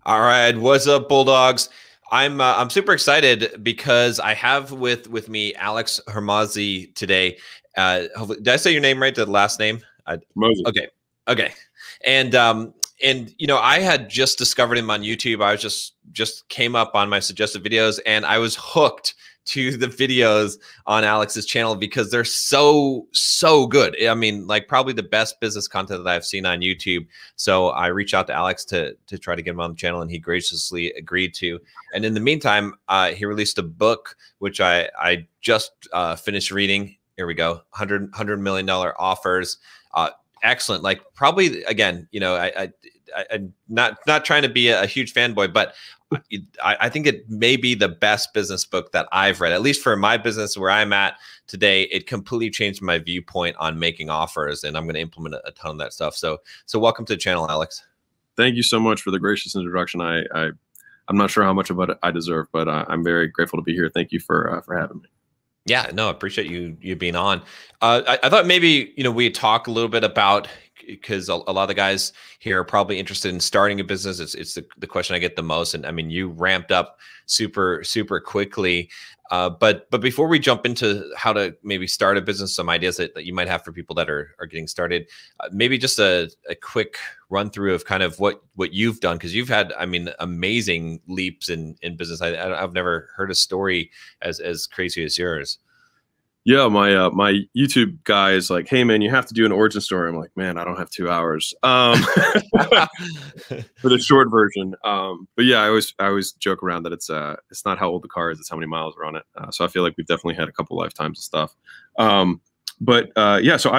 All right, what's up, Bulldogs? I'm super excited because I have with me Alex Hermazi today. Hopefully, did I say your name right? The last name? Moses. Okay, okay. And I had just discovered him on YouTube. I was just came up on my suggested videos, and I was hooked to the videos on Alex's channel because they're so good. I mean, like probably the best business content that I've seen on YouTube. So I reached out to Alex to try to get him on the channel, and he graciously agreed to. And in the meantime, he released a book which I just finished reading. Here we go, $100 million offers. Excellent. Like probably again, I'm not trying to be a huge fanboy, but I think it may be the best business book that I've read, at least for my business where I'm at today. It completely changed my viewpoint on making offers, and I'm going to implement a ton of that stuff. So welcome to the channel, Alex. Thank you so much for the gracious introduction. I'm not sure how much of it I deserve, but I'm very grateful to be here. Thank you for having me. Yeah, no, I appreciate you being on. I thought maybe we talk a little bit about, because a lot of the guys here are probably interested in starting a business. It's the question I get the most, and I mean you ramped up super quickly. But before we jump into how to maybe start a business, some ideas that you might have for people that are getting started, maybe just a quick run through of kind of what you've done, because you've had, I mean, amazing leaps in business. I've never heard a story as crazy as yours. Yeah, my YouTube guy is like, "Hey man, you have to do an origin story." I'm like, "Man, I don't have 2 hours for the short version." But yeah, I always joke around that it's not how old the car is, it's how many miles are on it. So I feel like we've definitely had a couple lifetimes of stuff. Yeah, so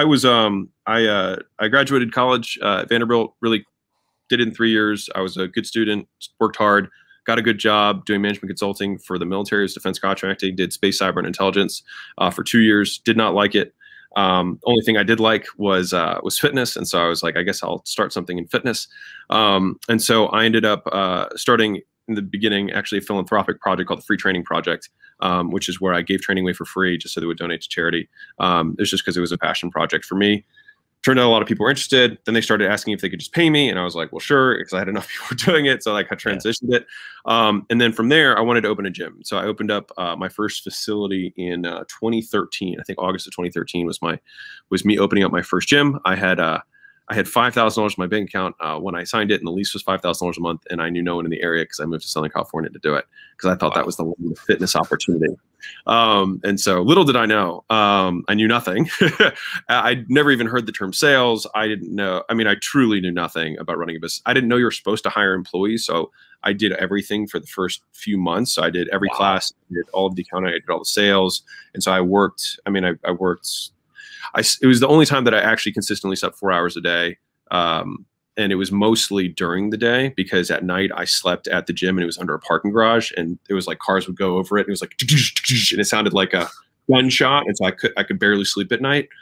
I graduated college at Vanderbilt. Really did it in 3 years. I was a good student, worked hard, got a good job doing management consulting for the military as defense contracting, did space, cyber, and intelligence for 2 years. Did not like it. Only thing I did like was fitness. And so I was like, I guess I'll start something in fitness. And so I ended up starting in the beginning, actually a philanthropic project called the Free Training Project, which is where I gave training away for free just so they would donate to charity. It was just because it was a passion project for me. Turned out a lot of people were interested. Then they started asking if they could just pay me. And I was like, well, sure, because I had enough people doing it. So like I transitioned it. And then from there, I wanted to open a gym. So I opened up my first facility in 2013. I think August of 2013 was me opening up my first gym. I had $5,000 in my bank account when I signed it, and the lease was $5,000 a month. And I knew no one in the area because I moved to Southern California to do it, because I thought that was the fitness opportunity. And so little did I know, I knew nothing. I'd never even heard the term sales. I didn't know. I mean, I truly knew nothing about running a business. I didn't know you were supposed to hire employees. So I did everything for the first few months. So I did every class, I did all of the accounting, I did all the sales. And so I worked, I mean, I worked, it was the only time that I actually consistently slept 4 hours a day. And it was mostly during the day, because at night I slept at the gym and it was under a parking garage, and it was like cars would go over it. And it was like, and it sounded like a gunshot. And so I could barely sleep at night.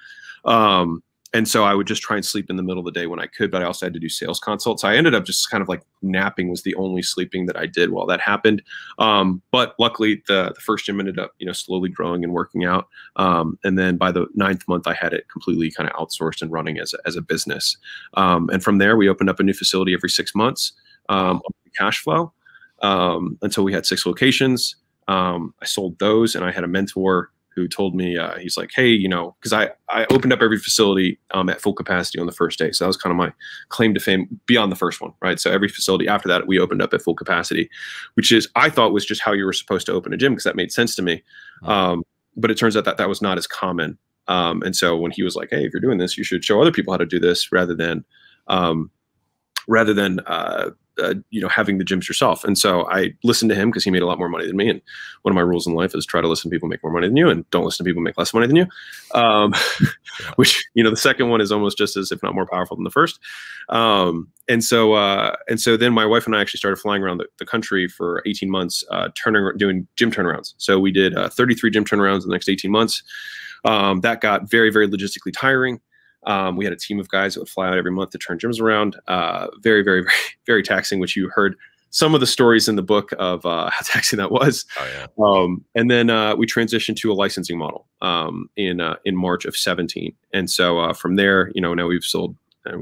And so I would just try and sleep in the middle of the day when I could, but I also had to do sales consults. So I ended up just kind of like napping was the only sleeping that I did while that happened. But luckily the first gym ended up, slowly growing and working out. And then by the 9th month, I had it completely kind of outsourced and running as a business. And from there, we opened up a new facility every 6 months, cash flow, until we had 6 locations. I sold those, and I had a mentor who told me, he's like, hey, because I opened up every facility at full capacity on the first day. So that was kind of my claim to fame beyond the first one, right? So every facility after that, we opened up at full capacity, which I thought was just how you were supposed to open a gym, because that made sense to me. But it turns out that was not as common. And so when he was like, hey, if you're doing this, you should show other people how to do this rather than having the gyms yourself. And so I listened to him because he made a lot more money than me. And one of my rules in life is try to listen to people make more money than you, and don't listen to people make less money than you. Which, the second one is almost just as, if not more powerful than the first. And so then my wife and I actually started flying around the country for 18 months, doing gym turnarounds. So we did 33 gym turnarounds in the next 18 months. That got very, very logistically tiring. We had a team of guys that would fly out every month to turn gyms around. Very, very, very, very taxing, which you heard some of the stories in the book of how taxing that was. Oh, yeah. And then we transitioned to a licensing model in March of 17. And so from there, now we've sold, we have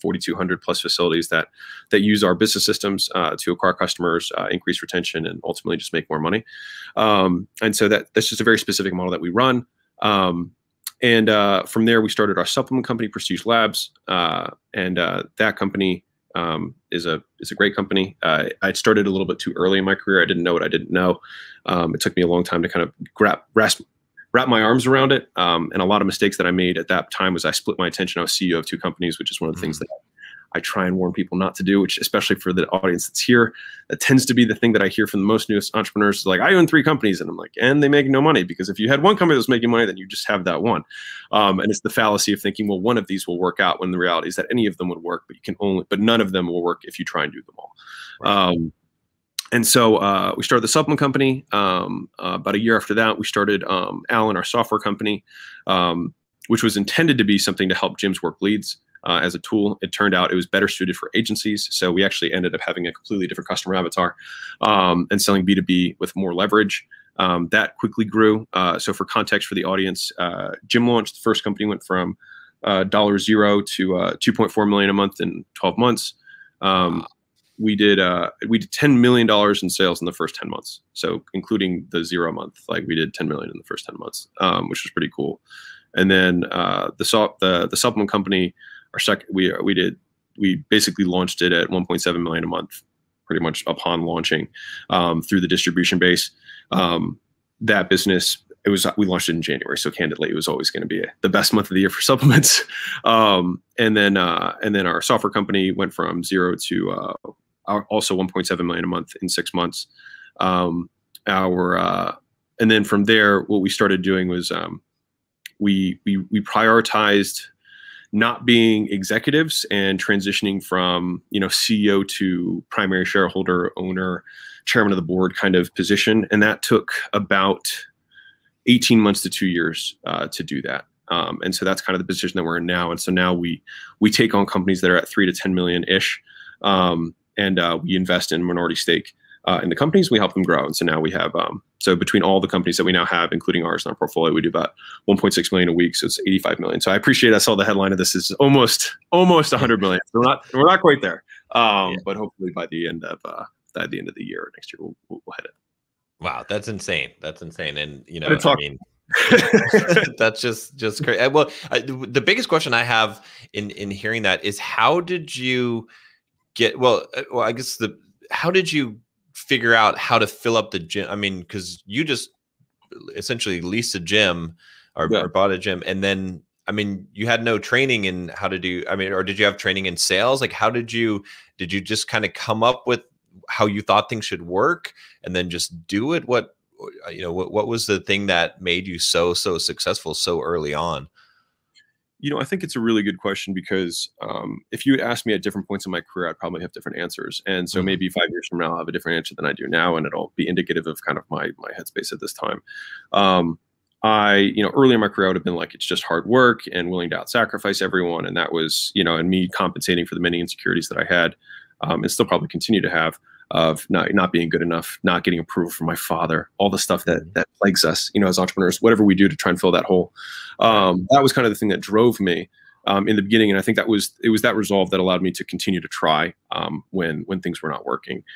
4,200 plus facilities that use our business systems to acquire customers, increase retention, and ultimately just make more money. And so that's just a very specific model that we run. And from there, we started our supplement company, Prestige Labs, and that company is a great company. I started a little bit too early in my career. I didn't know what I didn't know. It took me a long time to kind of wrap my arms around it. And a lot of mistakes that I made at that time was I split my attention. I was CEO of two companies, which is one of the things that I try and warn people not to do, which especially for the audience that's here, that tends to be the thing that I hear from the most newest entrepreneurs. Like, I own 3 companies, and I'm like, and they make no money, because if you had one company that was making money, then you just have that one. And it's the fallacy of thinking, well, one of these will work out, when the reality is that any of them would work, but none of them will work if you try and do them all. Right. And so we started the supplement company. About a year after that, we started Allen, our software company, which was intended to be something to help gyms work leads. As a tool. It turned out it was better suited for agencies. So we actually ended up having a completely different customer avatar and selling B2B with more leverage. That quickly grew. So for context for the audience, Gym Launch, the first company, went from $0 to $2.4 million a month in 12 months. We did $10 million in sales in the first 10 months. So including the 0 month, like we did 10 million in the first 10 months, which was pretty cool. And then the supplement company, we basically launched it at 1.7 million a month, pretty much upon launching through the distribution base. That business, we launched it in January, so candidly, it was always going to be the best month of the year for supplements. And then our software company went from 0 to also 1.7 million a month in 6 months. And then from there, what we started doing was we prioritized not being executives and transitioning from, CEO to primary shareholder, owner, chairman of the board kind of position. And that took about 18 months to 2 years to do that. And so that's kind of the position that we're in now. And so now we take on companies that are at 3 to 10 million-ish, and we invest in minority stake in the companies. We help them grow. And so now we have, so between all the companies that we now have, including ours in our portfolio, we do about 1.6 million a week. So it's 85 million. So I appreciate, I saw the headline of this is almost 100 million. So we're not quite there. But hopefully by the end of the year, next year, we'll hit it. Wow. That's insane. That's insane. And, I mean, that's just great. Well, the biggest question I have in hearing that is, how did you get, I guess how did you figure out how to fill up the gym? I mean, because you just essentially leased a gym or bought a gym, and then, I mean, you had no training in how to do, I mean, or did you have training in sales? Like, how did you just kind of come up with how you thought things should work and then just do it? What was the thing that made you so successful so early on? I think it's a really good question, because if you had asked me at different points in my career, I'd probably have different answers. And so maybe 5 years from now, I'll have a different answer than I do now, and it'll be indicative of kind of my headspace at this time. Early in my career, I would have been like, it's just hard work and willing to out-sacrifice everyone. And that was, and me compensating for the many insecurities that I had, and still probably continue to have, of not being good enough, not getting approval from my father, all the stuff that plagues us, as entrepreneurs, whatever we do to try and fill that hole. That was kind of the thing that drove me in the beginning. And I think it was that resolve that allowed me to continue to try when things were not working.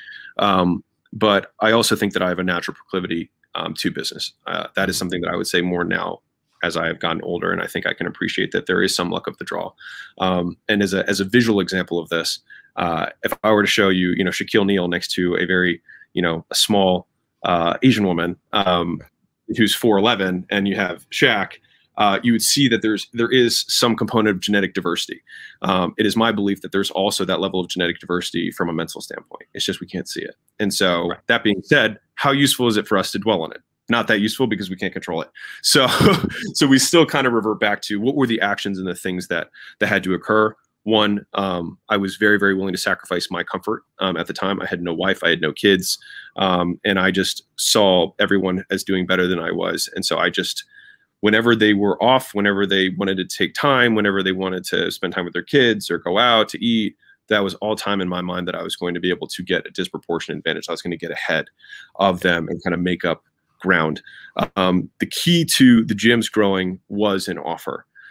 But I also think that I have a natural proclivity to business. That is something that I would say more now as I have gotten older. And I think I can appreciate that there is some luck of the draw. And as a visual example of this, if I were to show you, Shaquille O'Neal next to a very, a small Asian woman who's 4'11", and you have Shaq, you would see that there is some component of genetic diversity. It is my belief that there's also that level of genetic diversity from a mental standpoint. It's just we can't see it. And so that being said, how useful is it for us to dwell on it? Not that useful, because we can't control it. So we still kind of revert back to what were the actions and the things that had to occur. One, I was very, very willing to sacrifice my comfort. At the time, I had no wife, I had no kids, and I just saw everyone as doing better than I was. And so I just, whenever they were off, whenever they wanted to take time, whenever they wanted to spend time with their kids or go out to eat, that was all time in my mind that I was going to be able to get a disproportionate advantage. I was going to get ahead of them and kind of make up ground. The key to the gyms growing was an offer.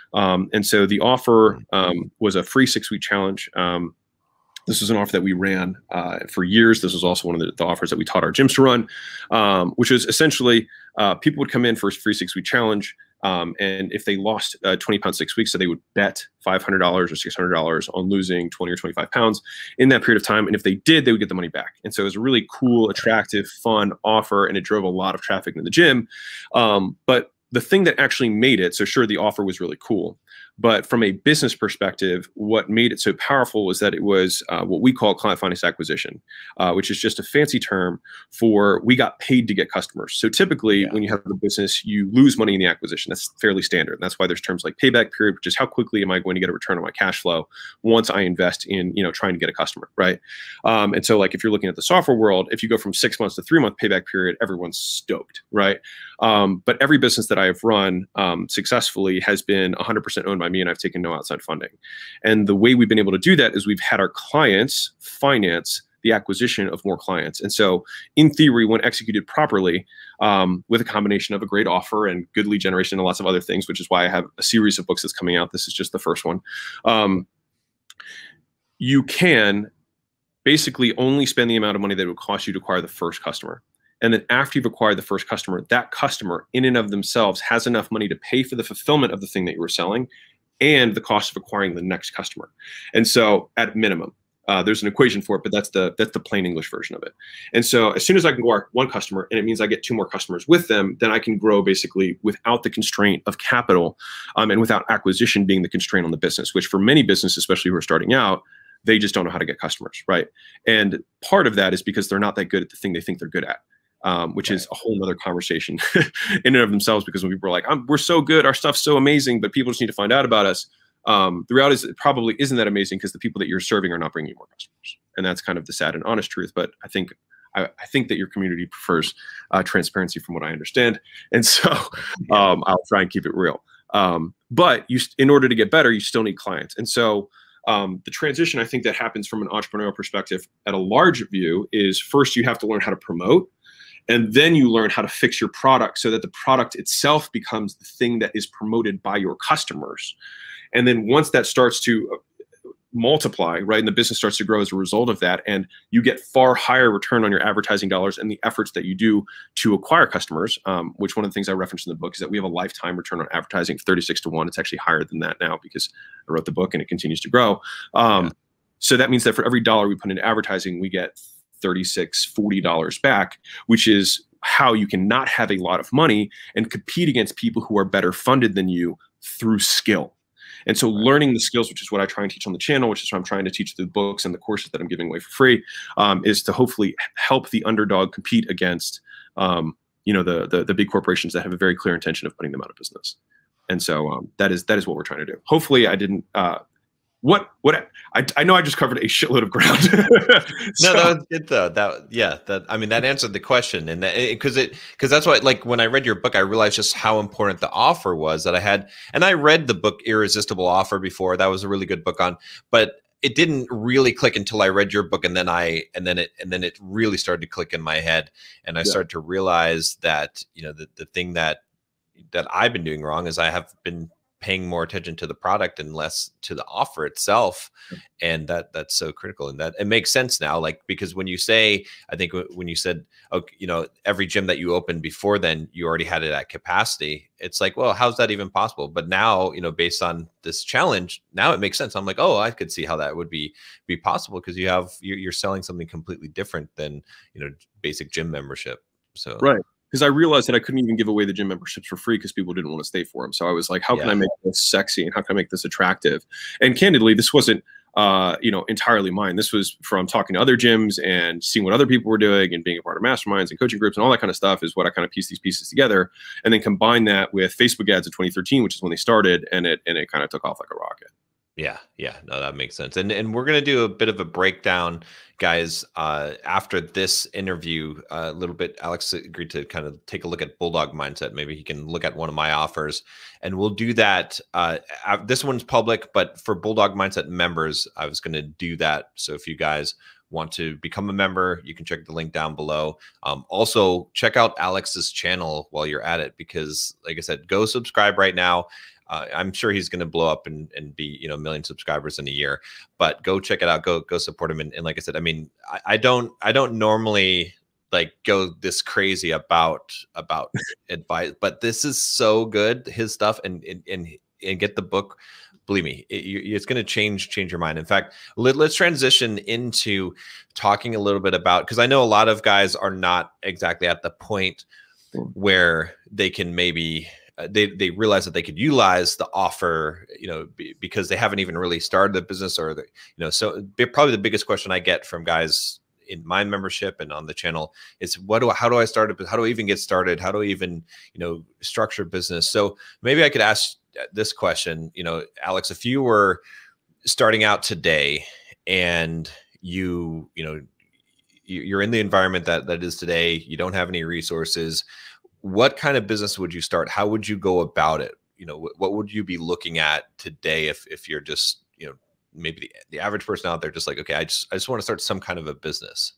And so the offer was a free 6-week challenge. This was an offer that we ran for years. This was also one of the offers that we taught our gyms to run, which was essentially people would come in for a free 6-week challenge. And if they lost 20 pounds 6 weeks, so they would bet $500 or $600 on losing 20 or 25 pounds in that period of time. And if they did, they would get the money back. And so it was a really cool, attractive, fun offer, and it drove a lot of traffic into the gym. But the thing that actually made it, so sure, the offer was really cool, but from a business perspective, what made it so powerful was that it was what we call client finance acquisition, which is just a fancy term for we got paid to get customers. So typically when you have a business, you lose money in the acquisition. That's fairly standard. And that's why there's terms like payback period, which is how quickly am I going to get a return on my cash flow once I invest in, trying to get a customer, right? And so like if you're looking at the software world, if you go from 6 months to 3 month payback period, everyone's stoked, right? But every business that I have run successfully has been 100% owned by me, and I've taken no outside funding. And the way we've been able to do that is we've had our clients finance the acquisition of more clients. And so in theory, when executed properly, with a combination of a great offer and good lead generation and lots of other things, which is why I have a series of books that's coming out. This is just the first one. You can basically only spend the amount of money that it would cost you to acquire the first customer. And then after you've acquired the first customer, that customer in and of themselves has enough money to pay for the fulfillment of the thing that you were selling and the cost of acquiring the next customer. And so at minimum, there's an equation for it, but that's the plain English version of it. And so as soon as I can acquire one customer, and it means I get 2 more customers with them, then I can grow basically without the constraint of capital, and without acquisition being the constraint on the business, which for many businesses, especially who are starting out, they just don't know how to get customers, right? And part of that is because they're not that good at the thing they think they're good at. Which is a whole nother conversation in and of themselves, because when people are like, we're so good, our stuff's so amazing, but people just need to find out about us. The reality is it probably isn't that amazing because the people that you're serving are not bringing you more customers. And that's kind of the sad and honest truth. But I think that your community prefers transparency from what I understand. And so I'll try and keep it real. But in order to get better, you still need clients. And so the transition I think that happens from an entrepreneurial perspective at a large view is first you have to learn how to promote. And then you learn how to fix your product so that the product itself becomes the thing that is promoted by your customers. And then once that starts to multiply, right, and the business starts to grow as a result of that, and you get far higher return on your advertising dollars and the efforts that you do to acquire customers, which one of the things I referenced in the book is that we have a lifetime return on advertising of 36 to 1. It's actually higher than that now because I wrote the book and it continues to grow. So that means that for every dollar we put into advertising, we get $36, $40 back, which is how you can not have a lot of money and compete against people who are better funded than you through skill. And so learning the skills, which is what I try and teach on the channel, which is what I'm trying to teach through the books and the courses that I'm giving away for free, is to hopefully help the underdog compete against, the big corporations that have a very clear intention of putting them out of business. And so that is what we're trying to do. Hopefully I didn't, I know I just covered a shitload of ground. No, that was good though. That answered the question, and because that's why, like, when I read your book, I realized just how important the offer was that I had. And I read the book Irresistible Offer before. That was a really good book but it didn't really click until I read your book, and then it really started to click in my head, and I started to realize that the thing that I've been doing wrong is I have been paying more attention to the product and less to the offer itself. And that's so critical. And that it makes sense now, like, because when you say, I think when you said, every gym that you opened before then, you already had it at capacity. It's like, well, how's that even possible? But now, based on this challenge, now it makes sense. I'm like, oh, I could see how that would be possible, because you're selling something completely different than, basic gym membership. So, right. Because I realized that I couldn't even give away the gym memberships for free because people didn't want to stay for them. So I was like, how can I make this sexy and how can I make this attractive? And candidly, this wasn't, entirely mine. This was from talking to other gyms and seeing what other people were doing and being a part of masterminds and coaching groups and all that kind of stuff is what I kind of pieced these pieces together, and then combine that with Facebook ads in 2013, which is when they started, and it kind of took off like a rocket. Yeah, no, that makes sense. And we're going to do a bit of a breakdown, guys, after this interview a little bit. Alex agreed to kind of take a look at Bulldog Mindset. Maybe he can look at one of my offers, and we'll do that. This one's public, but for Bulldog Mindset members, I was going to do that. So if you guys want to become a member, you can check the link down below. Also, check out Alex's channel while you're at it, because like I said, go subscribe right now. I'm sure he's going to blow up and be, you know, 1 million subscribers in a year. But go check it out. Go support him. And like I said, I mean, I don't normally like go this crazy about advice, but this is so good, his stuff, and get the book. Believe me, it's going to change your mind. In fact, let's transition into talking a little bit about, because I know a lot of guys are not exactly at the point where they can maybe they realize that they could utilize the offer, you know, because they haven't even really started the business, or you know. So probably the biggest question I get from guys in my membership and on the channel is, how do I start it? How do I even get started? How do I even, you know, structure business? So maybe I could ask this question, you know, Alex, if you were starting out today and you're in the environment that is today, you don't have any resources, what kind of business would you start? How would you go about it? You know, what would you be looking at today if you're just, you know, maybe the average person out there just like, okay, I just want to start some kind of a business?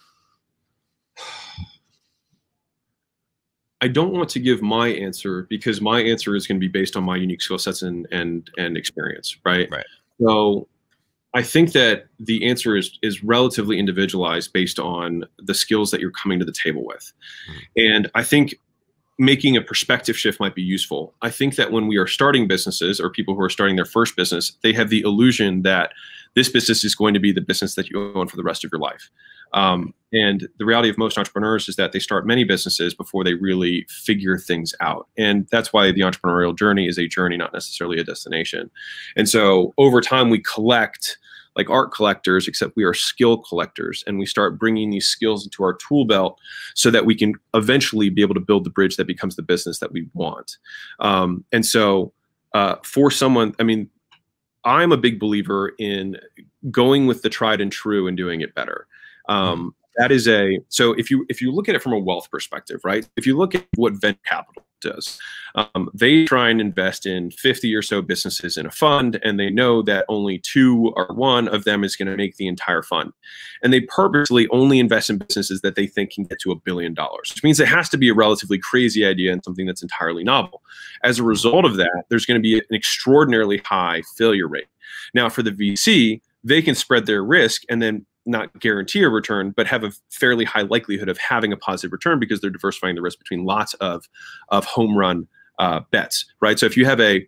I don't want to give my answer, because my answer is going to be based on my unique skill sets and experience, right? Right. So I think that the answer is relatively individualized based on the skills that you're coming to the table with. And I think making a perspective shift might be useful. I think that when we are starting businesses, or people who are starting their first business, they have the illusion that this business is going to be the business that you own for the rest of your life. And the reality of most entrepreneurs is that they start many businesses before they really figure things out. And that's why the entrepreneurial journey is a journey, not necessarily a destination. And so over time, we collect like art collectors, except we are skill collectors, and we start bringing these skills into our tool belt so that we can eventually be able to build the bridge that becomes the business that we want. And so for someone, I mean, I'm a big believer in going with the tried and true and doing it better. That is so if you look at it from a wealth perspective, right? If you look at what venture capital does, they try and invest in 50 or so businesses in a fund, and they know that only 2 or 1 of them is going to make the entire fund. And they purposely only invest in businesses that they think can get to $1 billion, which means it has to be a relatively crazy idea and something that's entirely novel. As a result of that, there's going to be an extraordinarily high failure rate. Now, for the VC, they can spread their risk and then not guarantee a return, but have a fairly high likelihood of having a positive return, because they're diversifying the risk between lots of home run bets, right? So if you have a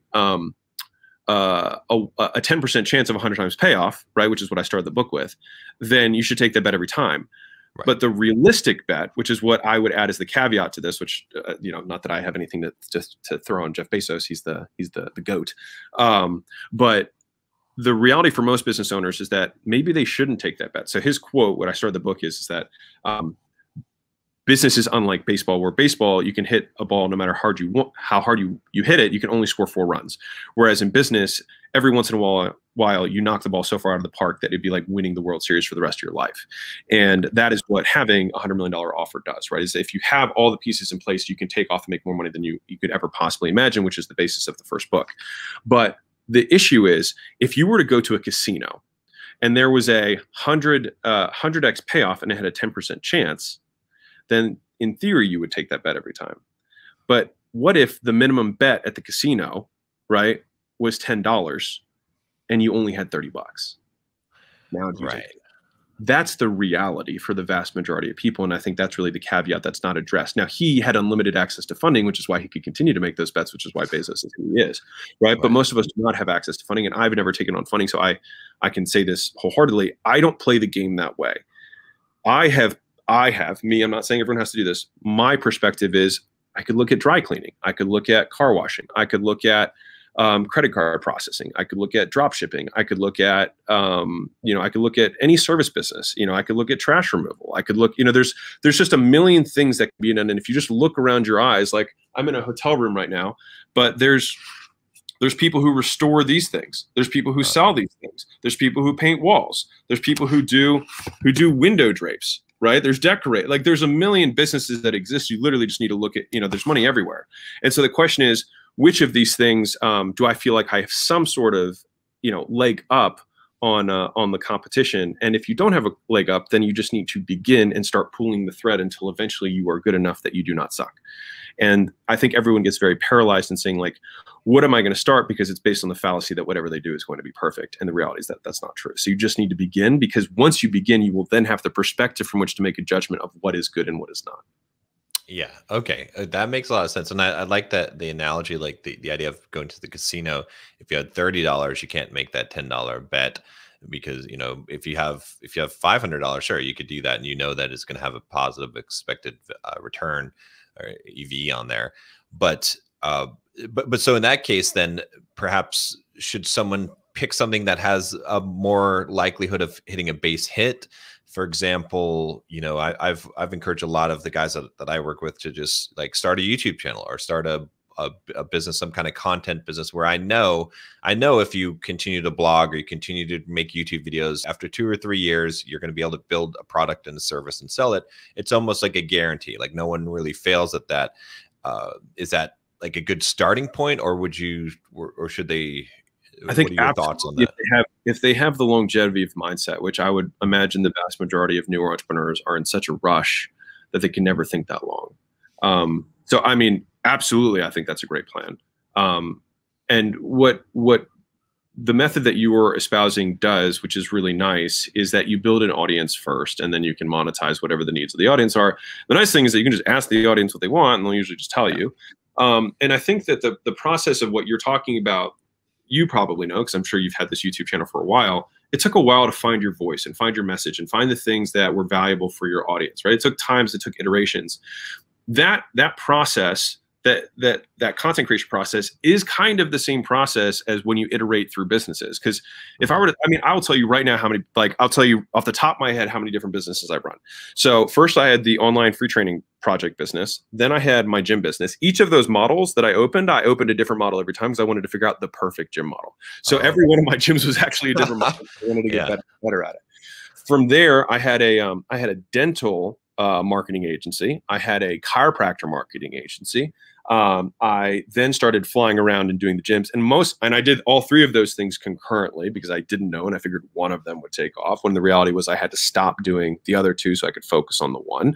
10% chance of 100 times payoff, right, which is what I started the book with, then you should take that bet every time. Right. But the realistic bet, which is what I would add as the caveat to this, which you know, not that I have anything to throw on Jeff Bezos, he's the GOAT, but the reality for most business owners is that maybe they shouldn't take that bet. So his quote, what I started the book is that business is unlike baseball, where baseball, you can hit a ball no matter how hard you hit it, you can only score 4 runs. Whereas in business, every once in a while, you knock the ball so far out of the park that it'd be like winning the World Series for the rest of your life. And that is what having a $100 million offer does, right? Is if you have all the pieces in place, you can take off and make more money than you could ever possibly imagine, which is the basis of the first book. But the issue is, if you were to go to a casino and there was a 100x payoff and it had a 10% chance, then in theory, you would take that bet every time. But what if the minimum bet at the casino, right, was $10 and you only had $30? Now, right. That's the reality for the vast majority of people. And I think that's really the caveat that's not addressed. Now, he had unlimited access to funding, which is why he could continue to make those bets, which is why Bezos is who he is, right? But most of us do not have access to funding, and I've never taken on funding. So I can say this wholeheartedly. I don't play the game that way. I'm not saying everyone has to do this. My perspective is, I could look at dry cleaning. I could look at car washing. I could look at credit card processing. I could look at drop shipping. I could look at, I could look at any service business. I could look at trash removal. I could look, there's just a million things that can be done. And if you just look around your eyes, like I'm in a hotel room right now, but there's people who restore these things. There's people who sell these things. There's people who paint walls. There's people who do window drapes, right? There's decorate, like there's a million businesses that exist. You literally just need to look at, there's money everywhere. And so the question is, which of these things do I feel like I have some sort of, leg up on the competition. And if you don't have a leg up, then you just need to begin and start pulling the thread until eventually you are good enough that you do not suck. And I think everyone gets very paralyzed in saying, like, what am I going to start? Because it's based on the fallacy that whatever they do is going to be perfect. And the reality is that that's not true. So you just need to begin, because once you begin, you will then have the perspective from which to make a judgment of what is good and what is not. Yeah. Okay. That makes a lot of sense. And I like that the analogy, like the idea of going to the casino. If you had $30, you can't make that $10 bet, because, you know, if you have $500, sure, you could do that. And you know that it's going to have a positive expected return or EV on there. But so in that case, then perhaps should someone pick something that has a more likelihood of hitting a base hit? For example, you know, I've encouraged a lot of the guys that I work with to just like start a YouTube channel or start a business, some kind of content business, where I know if you continue to blog or you continue to make YouTube videos, after 2 or 3 years, you're going to be able to build a product and a service and sell it. It's almost like a guarantee. Like no one really fails at that. Is that like a good starting point, or would you, or should they? I think what are your thoughts on that? If they have the longevity of mindset, which I would imagine the vast majority of newer entrepreneurs are in such a rush that they can never think that long. So, I mean, absolutely, I think that's a great plan. And what the method that you were espousing does, which is really nice, is that you build an audience first, and then you can monetize whatever the needs of the audience are. The nice thing is that you can just ask the audience what they want, and they'll usually just tell you. And I think that the process of what you're talking about, you probably know, because I'm sure you've had this YouTube channel for a while. It took a while to find your voice and find your message and find the things that were valuable for your audience, right? It took times, it took iterations. That process, that content creation process, is kind of the same process as when you iterate through businesses. Because if I were to, I mean, I will tell you right now how many, like, I'll tell you off the top of my head how many different businesses I've run. So first I had the online free training project business. Then I had my gym business. Each of those models that I opened a different model every time, because I wanted to figure out the perfect gym model. So every one of my gyms was actually a different model. I wanted to get better at it. From there, I had a dental marketing agency. I had a chiropractor marketing agency. I then started flying around and doing the gyms, and I did all 3 of those things concurrently because I didn't know, and I figured one of them would take off, when the reality was I had to stop doing the other 2 so I could focus on the one.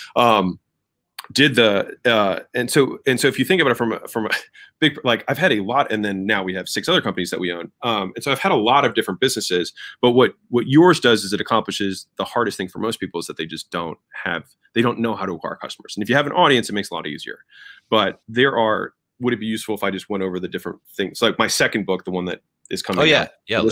And so if you think about it from a big, like, I've had a lot, and then now we have 6 other companies that we own. And so I've had a lot of different businesses, but what yours does is it accomplishes the hardest thing for most people, is that they just don't know how to acquire customers. And if you have an audience, it makes it a lot easier. But would it be useful if I just went over the different things? Like my second book, the one that is coming out.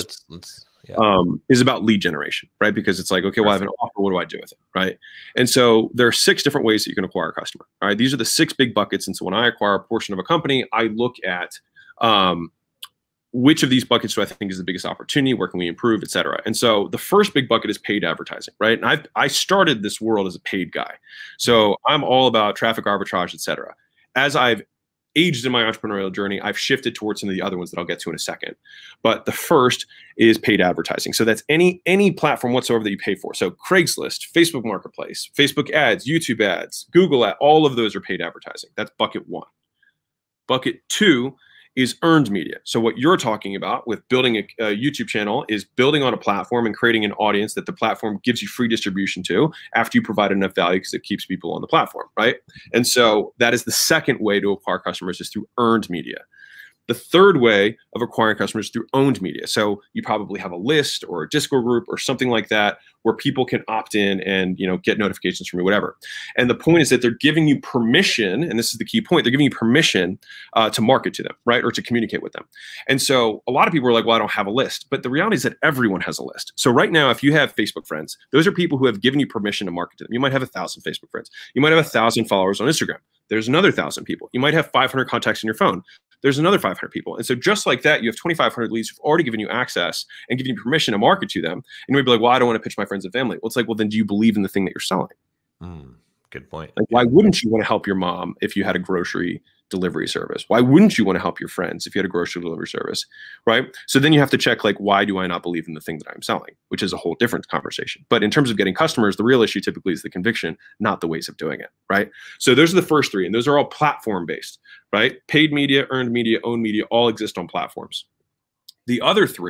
Is about lead generation, right? Because it's like, okay, well, I have an offer. What do I do with it, right? And so there are 6 different ways that you can acquire a customer. All right, these are the 6 big buckets. And so when I acquire a portion of a company, I look at which of these buckets do I think is the biggest opportunity? Where can we improve, et cetera? And so the first big bucket is paid advertising, right? And I started this world as a paid guy, so I'm all about traffic arbitrage, et cetera. As I've aged in my entrepreneurial journey, I've shifted towards some of the other ones that I'll get to in a second. But the first is paid advertising. So that's any platform whatsoever that you pay for. So Craigslist, Facebook Marketplace, Facebook ads, YouTube ads, Google ads, all of those are paid advertising. That's bucket 1. Bucket 2 is earned media. So what you're talking about with building a YouTube channel is building on a platform and creating an audience that the platform gives you free distribution to after you provide enough value, because it keeps people on the platform, right? And so that is the second way to acquire customers, is through earned media. The third way of acquiring customers is through owned media. So you probably have a list or a Discord group or something like that where people can opt in and, you know, get notifications from you, whatever. And the point is that they're giving you permission, and this is the key point, they're giving you permission to market to them, right? Or to communicate with them. And so a lot of people are like, well, I don't have a list. But the reality is that everyone has a list. So right now, if you have Facebook friends, those are people who have given you permission to market to them. You might have 1,000 Facebook friends. You might have 1,000 followers on Instagram. There's another 1,000 people. You might have 500 contacts in your phone. There's another 500 people. And so just like that, you have 2,500 leads who've already given you access and given you permission to market to them. And you might be like, well, I don't want to pitch my friends and family. Well, it's like, well, then do you believe in the thing that you're selling? Good point. Like, why wouldn't you want to help your mom if you had a grocery delivery service? Why wouldn't you want to help your friends if you had a grocery delivery service, right? So then you have to check, like, why do I not believe in the thing that I'm selling, which is a whole different conversation. But in terms of getting customers, the real issue typically is the conviction, not the ways of doing it, right? So those are the first 3, and those are all platform-based, right? Paid media, earned media, owned media, all exist on platforms. The other 3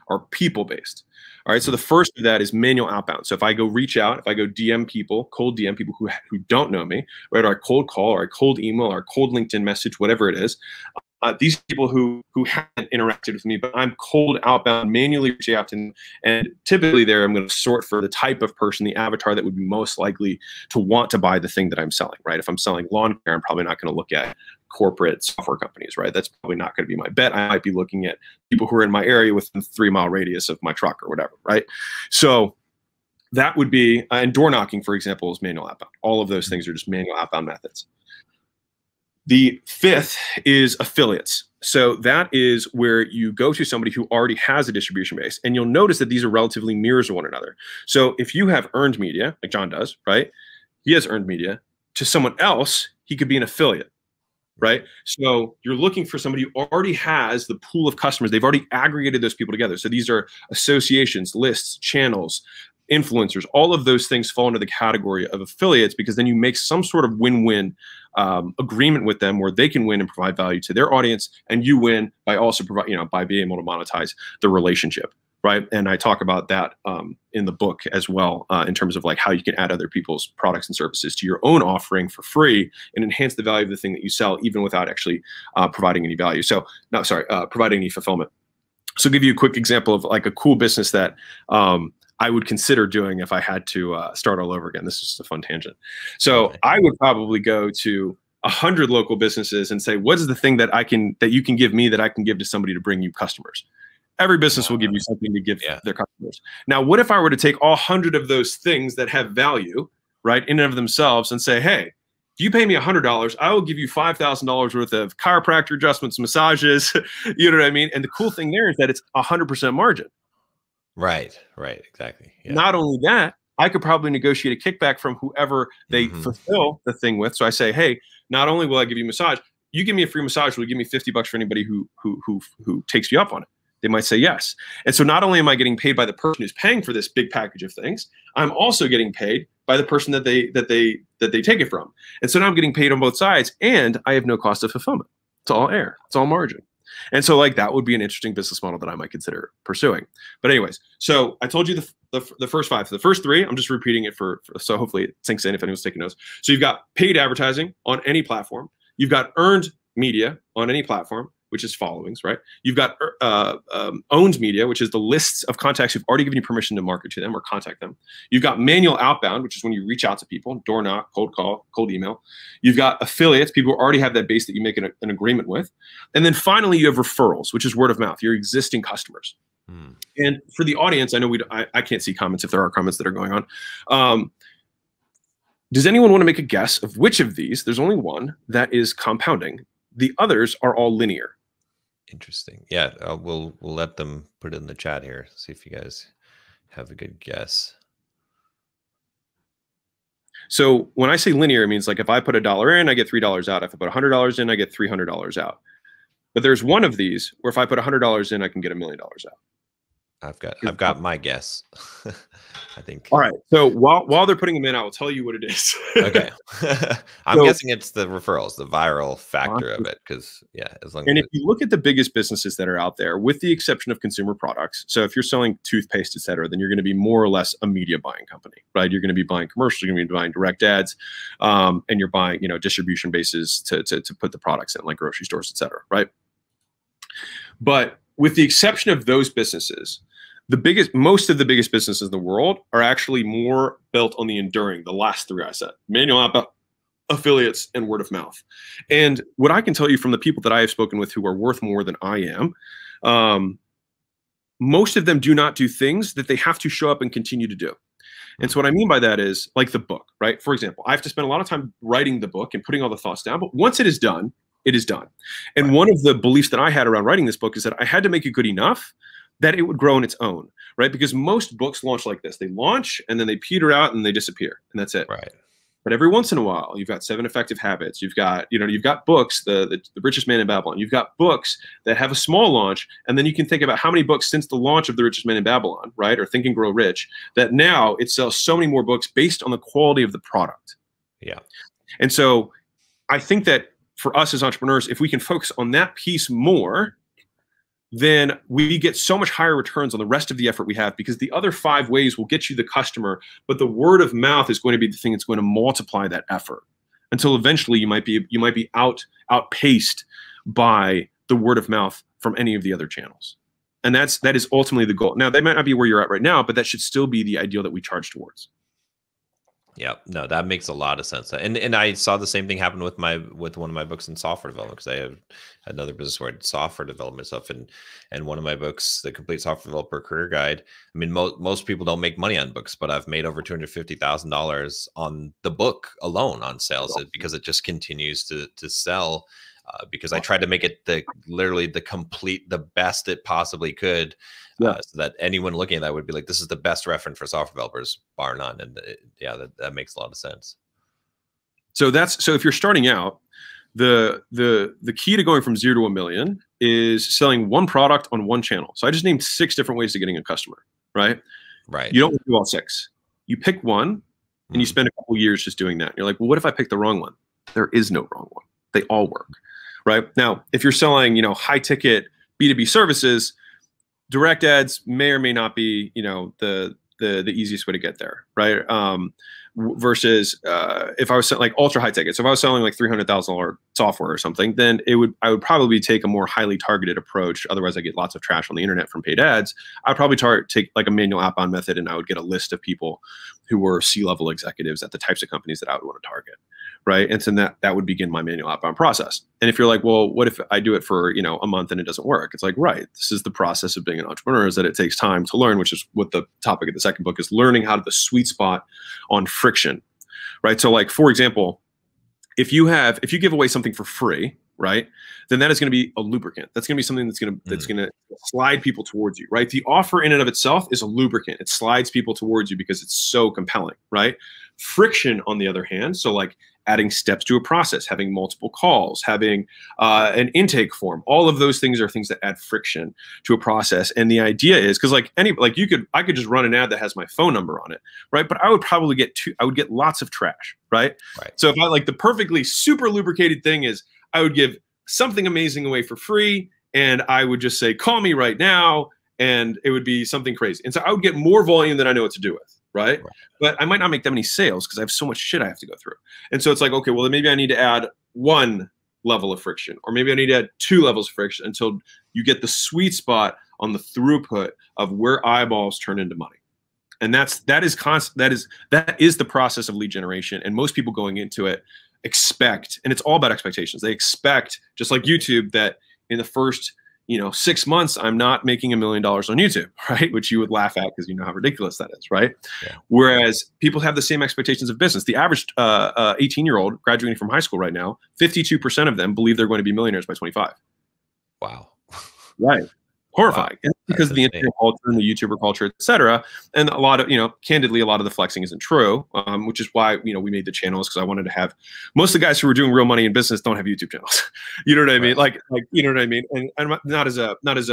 are people-based. All right, so the first of that is manual outbound. So if I go reach out, if I go DM people, cold DM people who don't know me, right, or I cold call, or I cold email, or I cold LinkedIn message, whatever it is, these people who haven't interacted with me, but I'm cold outbound, manually reaching out to them, and typically there I'm going to sort for the type of person, the avatar that would be most likely to want to buy the thing that I'm selling, right? If I'm selling lawn care, I'm probably not going to look at corporate software companies, right? That's probably not going to be my bet. I might be looking at people who are in my area within 3-mile radius of my truck or whatever, right? So that would be, and door knocking, for example, is manual outbound. All of those things are just manual outbound methods. The fifth is affiliates. So that is where you go to somebody who already has a distribution base, and you'll notice that these are relatively mirrors of one another. So if you have earned media, like John does, right? He has earned media. To someone else, he could be an affiliate, right? So you're looking for somebody who already has the pool of customers. They've already aggregated those people together. So these are associations, lists, channels, influencers. All of those things fall into the category of affiliates, because then you make some sort of win-win agreement with them where they can win and provide value to their audience, and you win by also provide, by being able to monetize the relationship, right? And I talk about that in the book as well, in terms of like how you can add other people's products and services to your own offering for free and enhance the value of the thing that you sell, even without actually providing any value. So, no, sorry, providing any fulfillment. So I'll give you a quick example of like a cool business that I would consider doing if I had to start all over again. This is just a fun tangent. So I would probably go to 100 local businesses and say, what is the thing that you can give me that I can give to somebody to bring you customers? Every business will give you something to give their customers. Now, what if I were to take all 100 of those things that have value, right, in and of themselves, and say, hey, if you pay me $100, I will give you $5,000 worth of chiropractor adjustments, massages, you know what I mean? And the cool thing there is that it's 100% margin. Right, exactly. Yeah. Not only that, I could probably negotiate a kickback from whoever they fulfill the thing with. So I say, hey, not only will I give you a massage, you give me a free massage, will you give me $50 for anybody who takes you up on it? They might say yes. And so not only am I getting paid by the person who's paying for this big package of things, I'm also getting paid by the person that they take it from. And so now I'm getting paid on both sides, and I have no cost of fulfillment. It's all air. It's all margin. And so like that would be an interesting business model that I might consider pursuing. But anyways, so I told you the first 5. The first 3, I'm just repeating it so hopefully it sinks in if anyone's taking notes. So you've got paid advertising on any platform. You've got earned media on any platform, which is followings, right? You've got owned media, which is the lists of contacts who've already given you permission to market to them or contact them. You've got manual outbound, which is when you reach out to people, door knock, cold call, cold email. You've got affiliates, people who already have that base that you make an agreement with. And then finally, you have referrals, which is word of mouth, your existing customers. And for the audience, I know I can't see comments if there are comments that are going on. Does anyone want to make a guess of which of these, there's only one, that is compounding? The others are all linear. Interesting. Yeah, we'll let them put it in the chat here. See if you guys have a good guess. So when I say linear, it means like if I put $1 in, I get $3 out. If I put $100 in, I get $300 out. But there's one of these where if I put $100 in, I can get $1 million out. I've got my guess. I think. All right. So while they're putting them in, I will tell you what it is. Okay. I'm guessing it's the referrals, the viral factor of it, because as long as if you look at the biggest businesses that are out there, with the exception of consumer products, so if you're selling toothpaste, et cetera, then you're going to be more or less a media buying company, right? You're going to be buying commercials, you're going to be buying direct ads, and you're buying distribution bases to put the products in, like grocery stores, et cetera, right? But with the exception of those businesses, most of the biggest businesses in the world are actually more built on the enduring, the last 3 I said: manual outbound, affiliates, and word of mouth. And what I can tell you from the people that I have spoken with who are worth more than I am, most of them do not do things that they have to show up and continue to do. And so what I mean by that is like the book, right? For example, I have to spend a lot of time writing the book and putting all the thoughts down, but once it is done, it is done. And one of the beliefs that I had around writing this book is that I had to make it good enough that it would grow on its own, right? Because most books launch like this. They launch and then they peter out and they disappear, and that's it. Right. But every once in a while, you've got 7 Effective Habits. You've got, you've got books, the Richest Man in Babylon. You've got books that have a small launch, and then you can think about how many books since the launch of The Richest Man in Babylon, right, or Think and Grow Rich, that now it sells so many more books based on the quality of the product. Yeah. And so I think that for us as entrepreneurs, if we can focus on that piece more, then we get so much higher returns on the rest of the effort we have, because the other 5 ways will get you the customer, but the word of mouth is going to be the thing that's going to multiply that effort until eventually you might be outpaced by the word of mouth from any of the other channels. And that is ultimately the goal. Now, that might not be where you're at right now, but that should still be the ideal that we charge towards. Yeah, no, that makes a lot of sense. And I saw the same thing happen with one of my books in software development, because I have another business where I did software development stuff, and one of my books, The Complete Software Developer Career Guide. I mean, most people don't make money on books, but I've made over $250,000 on the book alone on sales, because it just continues to sell. Because I tried to make it literally the best it possibly could, so that anyone looking at that would be like, this is the best reference for software developers, bar none. And yeah, that makes a lot of sense. So if you're starting out, the key to going from 0 to 1 million is selling one product on one channel. So I just named 6 different ways of getting a customer, right? Right. You don't do all 6. You pick one, and you spend a couple years just doing that. You're like, well, what if I pick the wrong one? There is no wrong one. They all work. Right now, if you're selling, high ticket B2B services, direct ads may or may not be, the easiest way to get there, right? Versus if I was selling like ultra high ticket. So if I was selling like $300,000 software or something, then I would probably take a more highly targeted approach. Otherwise, I get lots of trash on the internet from paid ads. I'd probably take like a manual outbound method, and I would get a list of people who were C-level executives at the types of companies that I would want to target. Right. And so that would begin my manual outbound process. And if you're like, well, what if I do it for, a month and it doesn't work? It's like, right. This is the process of being an entrepreneur, is that it takes time to learn, which is what the topic of the second book is, learning how to the sweet spot on friction. Right. So like, for example, if you give away something for free, right, then that is going to be a lubricant. That's going to be something that's going to slide people towards you, right? The offer in and of itself is a lubricant. It slides people towards you because it's so compelling, right? Friction, on the other hand, so like adding steps to a process, having multiple calls, having an intake form, all of those things are things that add friction to a process. And the idea is, because I could just run an ad that has my phone number on it, right? But I would probably get lots of trash, right? So if I like, the perfectly super lubricated thing is, I would give something amazing away for free, and I would just say, call me right now, and it would be something crazy. And so I would get more volume than I know what to do with, right? But I might not make that many sales because I have so much shit I have to go through. And so it's like, okay, well, then maybe I need to add 1 level of friction, or maybe I need to add 2 levels of friction until you get the sweet spot on the throughput of where eyeballs turn into money. And that is the process of lead generation. And most people going into it expect, and it's all about expectations. They expect, just like YouTube, that in the first 6 months, I'm not making $1 million on YouTube, right? Which you would laugh at because you know how ridiculous that is, right? Yeah. Whereas people have the same expectations of business. The average 18-year-old graduating from high school right now, 52% of them believe they're going to be millionaires by 25. Wow. Right. Horrifying. Wow. Because of the internet culture and the YouTuber culture, et cetera. And a lot of, candidly, a lot of the flexing isn't true, which is why, we made the channels, because I wanted to have, most of the guys who are doing real money in business don't have YouTube channels. You know what I mean? Like, you know what I mean? And not as a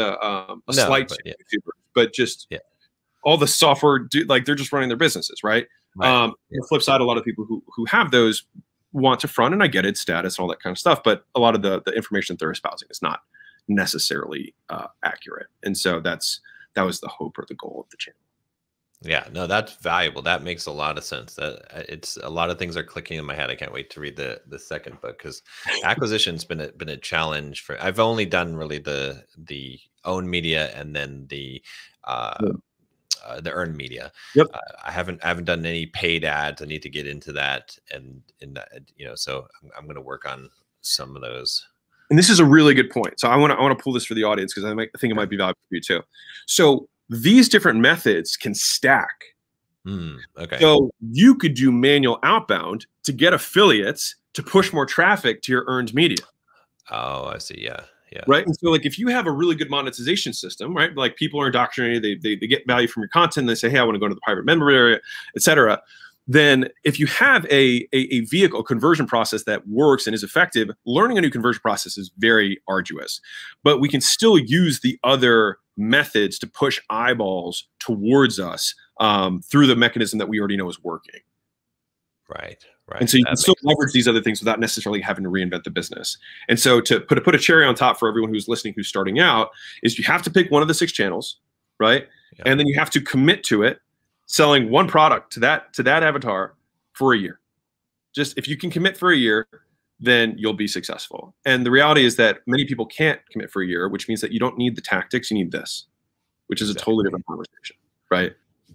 slight to YouTuber, but just all the software, they're just running their businesses, right? On the flip side, a lot of people who have those want to front, and I get it, status and all that kind of stuff, but a lot of the information that they're espousing is not necessarily accurate. And so that was the hope or the goal of the channel. Yeah, no, that's valuable. That makes a lot of sense. That it's a lot of things are clicking in my head. I can't wait to read the second book, because acquisition's been a challenge for. I've only done really the owned media and then the earned media. Yep. I haven't done any paid ads. I need to get into that, and so I'm going to work on some of those. And this is a really good point. So I want to pull this for the audience, because I think it might be valuable for you too. So these different methods can stack. Okay. So you could do manual outbound to get affiliates to push more traffic to your earned media. Oh, I see. Yeah. Yeah. Right. And so like, if you have a really good monetization system, right? Like, people are indoctrinated, they get value from your content. They say, hey, I want to go to the private member area, et cetera. Then if you have a vehicle conversion process that works and is effective, learning a new conversion process is very arduous. But we can still use the other methods to push eyeballs towards us through the mechanism that we already know is working. Right. Right. And so you That can still makes sense. leverage these other things without necessarily having to reinvent the business. And so to put a cherry on top for everyone who's listening, who's starting out, is you have to pick one of the 6 channels, right? Yeah. And then you have to commit to it, selling one product to that avatar for a year. Just if you can commit for a year, then you'll be successful. And the reality is that many people can't commit for a year, which means that you don't need the tactics, you need this, which is a totally different conversation, right?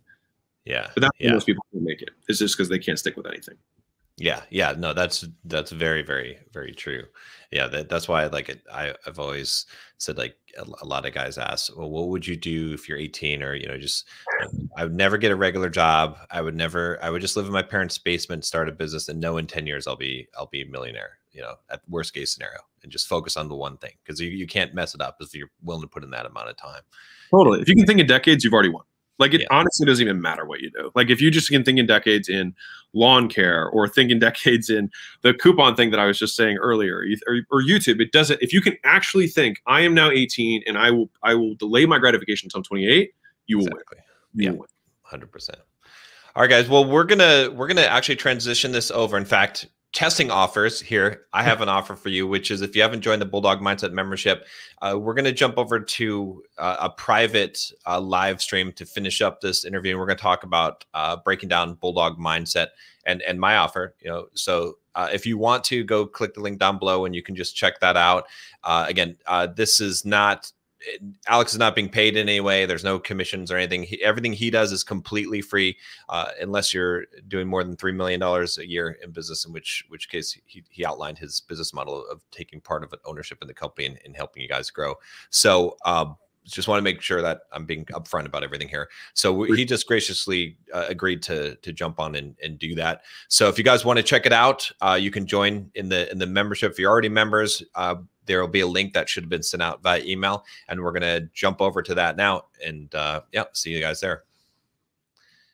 Yeah. But that's why most people can make it. It's just because they can't stick with anything. Yeah. Yeah. No, that's very, very, very true. Yeah. That's why I like it. I've always said, like, a lot of guys ask, well, what would you do if you're 18, or, just, I would never get a regular job. I would just live in my parents' basement, start a business, and know in 10 years I'll be a millionaire, at worst case scenario, and just focus on the one thing. Cause you can't mess it up if you're willing to put in that amount of time. Totally. If you can think in decades, you've already won. Like, it honestly doesn't even matter what you do. Like, if you just can think in decades in lawn care, or think in decades in the coupon thing that I was just saying earlier, or YouTube, it doesn't. If you can actually think, I am now 18 and I will delay my gratification until I'm 28, you will win. You will win. 100%. All right, guys. Well, we're gonna actually transition this over. In fact, testing offers here. I have an offer for you, which is, if you haven't joined the Bulldog Mindset membership, we're going to jump over to a private live stream to finish up this interview. And we're going to talk about breaking down Bulldog Mindset and my offer. So if you want to, go click the link down below and you can just check that out. Again, this is not, Alex is not being paid in any way. There's no commissions or anything. Everything he does is completely free, unless you're doing more than $3 million a year in business, in which case he outlined his business model of taking part of ownership in the company and helping you guys grow. So just want to make sure that I'm being upfront about everything here. So he just graciously agreed to jump on and do that. So if you guys want to check it out, you can join in the membership. If you're already members, there will be a link that should have been sent out via email, and we're going to jump over to that now. And yeah, see you guys there.